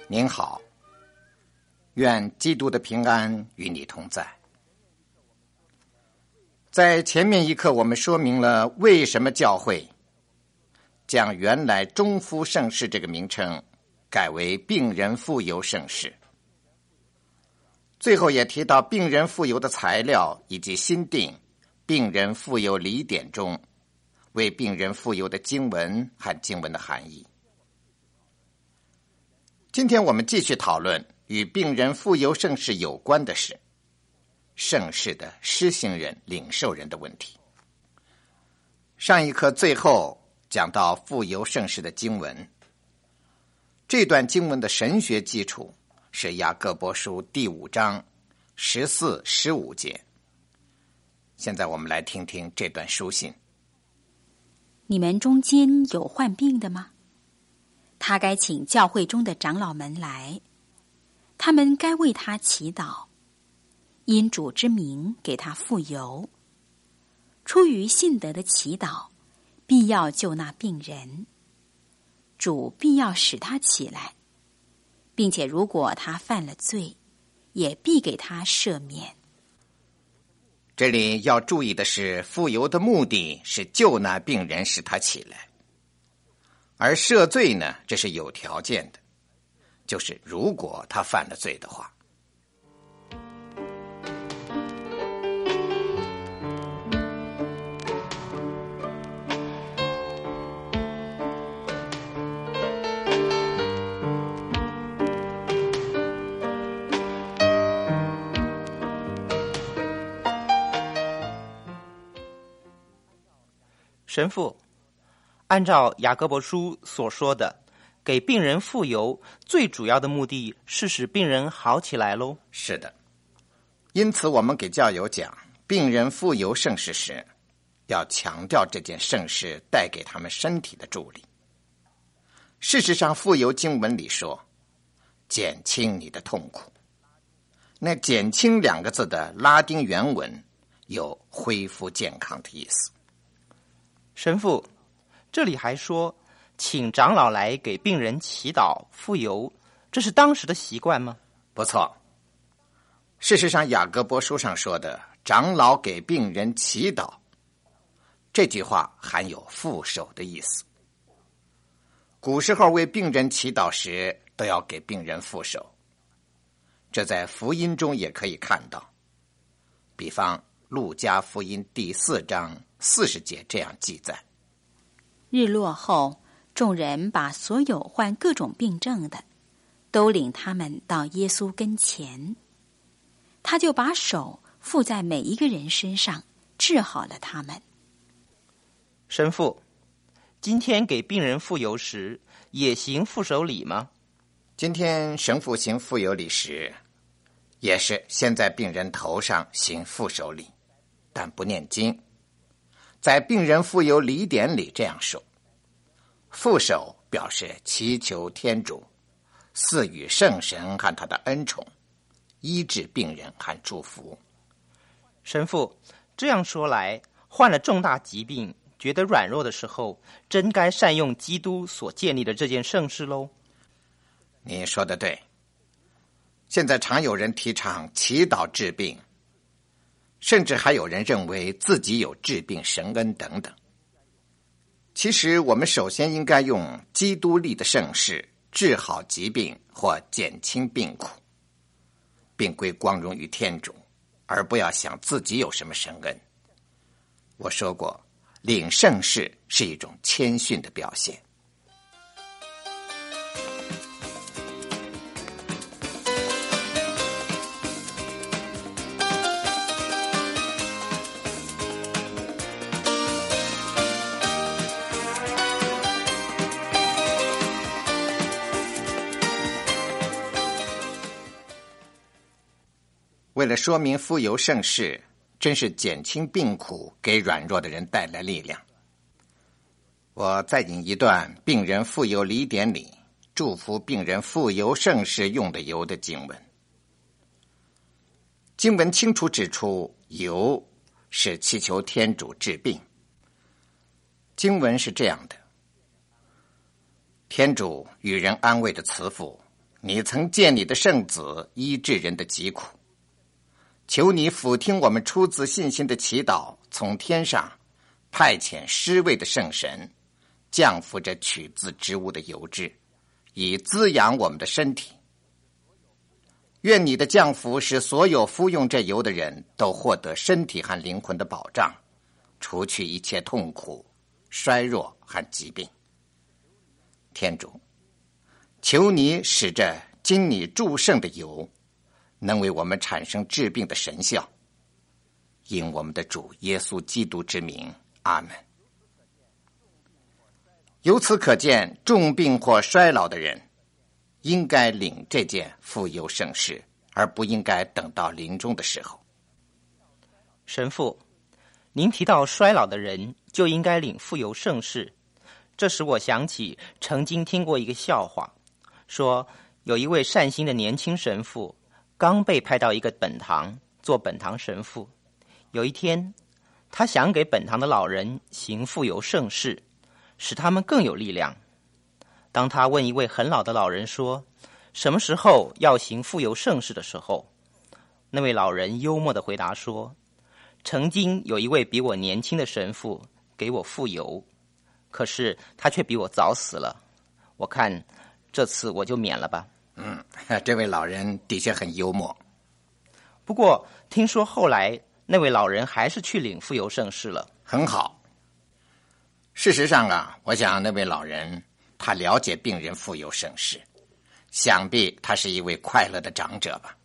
您好，愿基督的平安与你同在。在前面一课，我们说明了为什么教会将原来中夫圣事这个名称改为病人傅油圣事。最后也提到病人傅油的材料以及新定病人傅油礼典中为病人傅油的经文和经文的含义。今天我们继续讨论与病人傅油圣事有关的事，圣事的施行人、领受人的问题。上一课最后讲到傅油圣事的经文，这段经文的神学基础是雅各伯书第5章14、15节。现在我们来听听这段书信。 你们中间有患病的吗？他该请教会中的长老们来，他们该为他祈祷，因主之名给他傅油。出于信德的祈祷，必要救那病人，主必要使他起来，并且如果他犯了罪，也必给他赦免。 这里要注意的是，傅油的目的是救那病人，使他起来。而赦罪呢，这是有条件的，就是如果他犯了罪的话。 神父，按照雅各伯书所说的，给病人傅油最主要的目的是使病人好起来咯。 是的，因此我们给教友讲病人傅油圣事时，要强调这件圣事带给他们身体的助力。事实上，傅油经文里说减轻你的痛苦，那减轻2个字的拉丁原文有恢复健康的意思。 神父，这里还说请长老来给病人祈祷傅油，这是当时的习惯吗？ 不错，事实上雅各伯书上说的长老给病人祈祷，这句话含有覆手的意思。古时候为病人祈祷时都要给病人覆手，这在福音中也可以看到。比方路加福音第4章40节这样记载： 日落后，众人把所有患各种病症的都领他们到耶稣跟前，他就把手覆在每一个人身上，治好了他们。 神父，今天给病人傅油时也行覆手礼吗？ 今天神父行傅油礼时也是先在病人头上行覆手礼，但不念经。在病人傅油礼典里这样说，覆手表示祈求天主赐予圣神和他的恩宠，医治病人和祝福。 神父，这样说来，患了重大疾病觉得软弱的时候，真该善用基督所建立的这件圣事喽。 你说得对，现在常有人提倡祈祷治病，甚至还有人认为自己有治病神恩等等。其实我们首先应该用基督立的圣事治好疾病或减轻病苦，并归光荣于天主，而不要想自己有什么神恩。我说过，领圣事是一种谦逊的表现。为了说明傅油圣事真是减轻病苦，给软弱的人带来力量，我再引一段病人傅油礼典里祝福病人傅油圣事用的油的经文。经文清楚指出，油是祈求天主治病。经文是这样的：天主与人安慰的慈父， 你曾借你的圣子医治人的疾苦，求你俯听我们出自信心的祈祷，从天上派遣施位的圣神，降服这取自植物的油脂，以滋养我们的身体。愿你的降福使所有服用这油的人都获得身体和灵魂的保障，除去一切痛苦、衰弱和疾病。天主，求你使这经你祝圣的油能为我们产生治病的神效，因我们的主耶稣基督之名，阿们。由此可见，重病或衰老的人应该领这件傅油圣事，而不应该等到临终的时候。 神父，您提到衰老的人就应该领傅油圣事，这使我想起曾经听过一个笑话，说有一位善心的年轻神父刚被派到一个本堂做本堂神父。有一天，他想给本堂的老人行傅油圣事，使他们更有力量。当他问一位很老的老人说什么时候要行傅油圣事的时候，那位老人幽默地回答说，曾经有一位比我年轻的神父给我傅油，可是他却比我早死了，我看这次我就免了吧。 这位老人的确很幽默。 不过听说后来那位老人还是去领傅油圣事了。 很好。事实上啊，我想那位老人他了解病人傅油圣事，想必他是一位快乐的长者吧。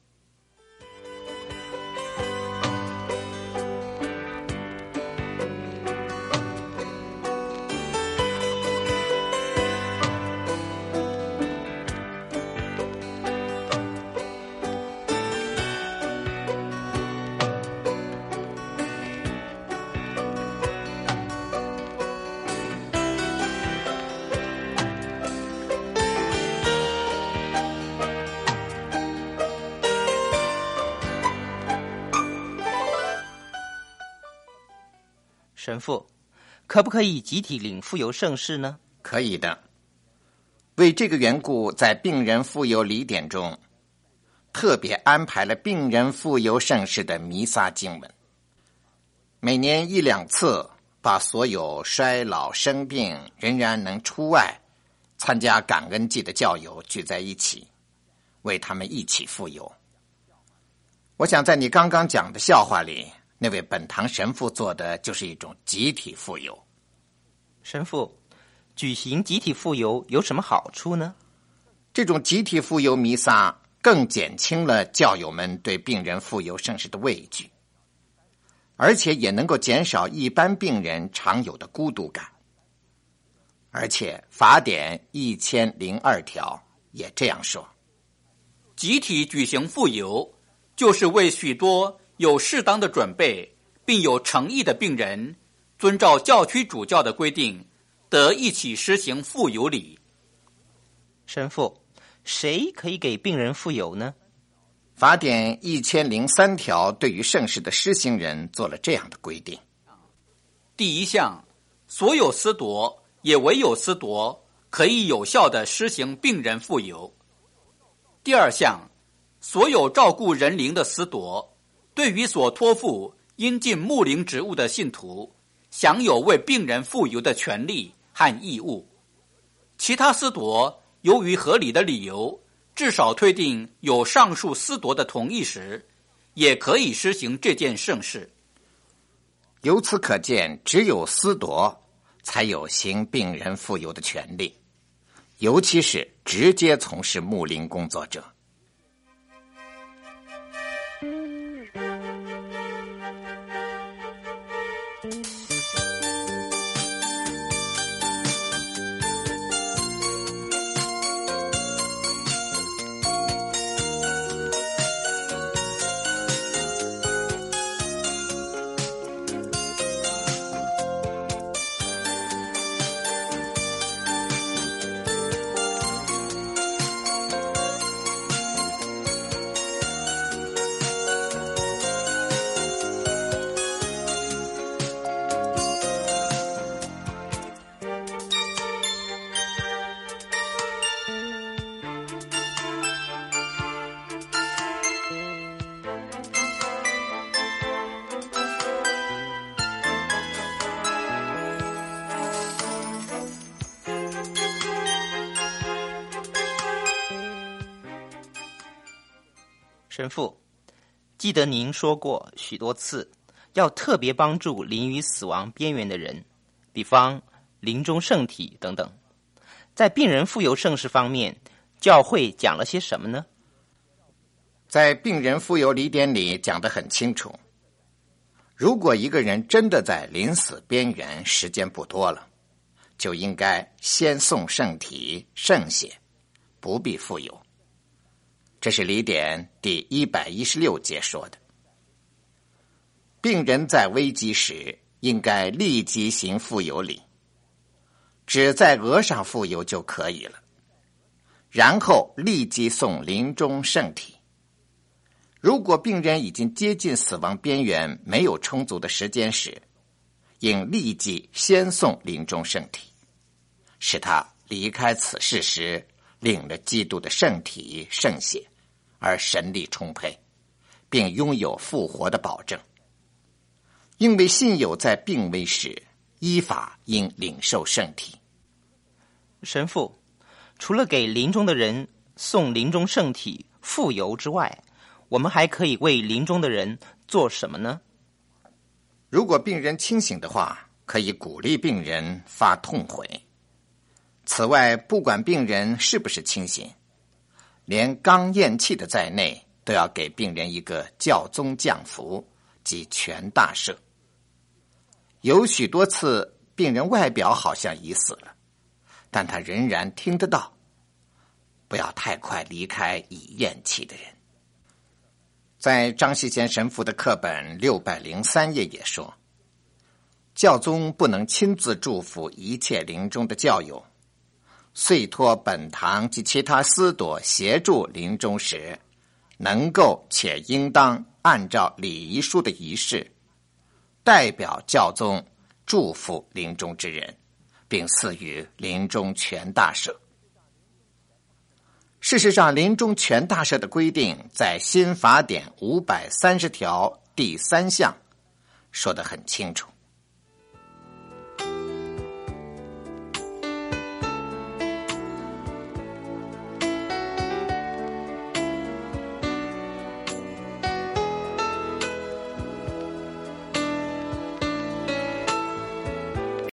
神父，可不可以集体领傅油圣事呢？ 可以的。为这个缘故，在病人傅油礼典中特别安排了病人傅油圣事的弥撒经文，每年1-2次，把所有衰老生病仍然能出外参加感恩祭的教友聚在一起，为他们一起傅油。我想在你刚刚讲的笑话里，那位本堂神父做的就是一种集体傅油。 神父，举行集体傅油有什么好处呢？ 这种集体傅油弥撒更减轻了教友们对病人傅油圣事的畏惧，而且也能够减少一般病人常有的孤独感。而且法典1002条也这样说， 集体举行傅油，就是为许多有适当的准备并有诚意的病人，遵照教区主教的规定，得一起施行傅油礼。 神父，谁可以给病人傅油呢？ 法典1003条对于圣事的施行人做了这样的规定。 第一项，所有司铎也唯有司铎可以有效地施行病人傅油。第二项，所有照顾人灵的司铎对于所托付应尽牧灵职务的信徒，享有为病人傅油的权利和义务。其他司铎由于合理的理由，至少推定有上述司铎的同意时，也可以施行这件圣事。 由此可见，只有司铎才有行病人傅油的权利，尤其是直接从事牧灵工作者。 神父，记得您说过许多次，要特别帮助临于死亡边缘的人，比方临终圣体等等。在病人复游圣事方面，教会讲了些什么呢？ 在病人复游礼典里讲得很清楚，如果一个人真的在临死边缘，时间不多了，就应该先送圣体圣血，不必复游。这是礼典第116节说的。病人在危急时应该立即行复游礼，只在额上复游就可以了，然后立即送临终圣体。如果病人已经接近死亡边缘，没有充足的时间时，应立即先送临终圣体，使他离开此世时领了基督的圣体圣血，而神力充沛，并拥有复活的保证。因为信友在病危时依法应领受圣体。 神父，除了给临终的人送临终圣体复游之外，我们还可以为临终的人做什么呢？ 如果病人清醒的话，可以鼓励病人发痛悔。此外，不管病人是不是清醒，连刚咽气的在内，都要给病人一个教宗降福及全大赦。有许多次，病人外表好像已死了，但他仍然听得到。不要太快离开已咽气的人。在张锡贤神父的课本603页也说，教宗不能亲自祝福一切临终的教友，遂托本堂及其他司铎协助临终时，能够且应当按照礼仪书的仪式，代表教宗祝福临终之人，并赐予临终全大赦。事实上，临终全大赦的规定在新法典530条第3项说得很清楚。